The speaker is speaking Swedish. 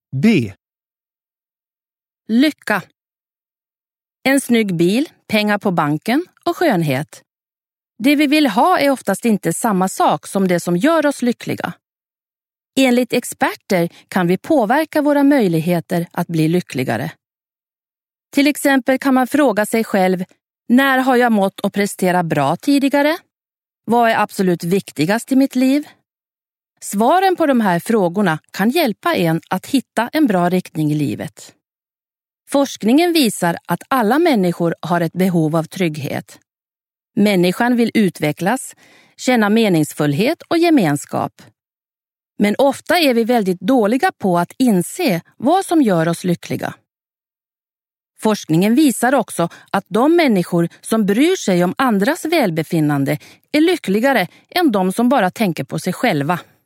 B. Lycka. En snygg bil, pengar på banken och skönhet. Det vi vill ha är oftast inte samma sak som det som gör oss lyckliga. Enligt experter kan vi påverka våra möjligheter att bli lyckligare. Till exempel kan man fråga sig själv: när har jag mått och prestera bra tidigare? Vad är absolut viktigast i mitt liv? Svaren på de här frågorna kan hjälpa en att hitta en bra riktning i livet. Forskningen visar att alla människor har ett behov av trygghet. Människan vill utvecklas, känna meningsfullhet och gemenskap. Men ofta är vi väldigt dåliga på att inse vad som gör oss lyckliga. Forskningen visar också att de människor som bryr sig om andras välbefinnande är lyckligare än de som bara tänker på sig själva.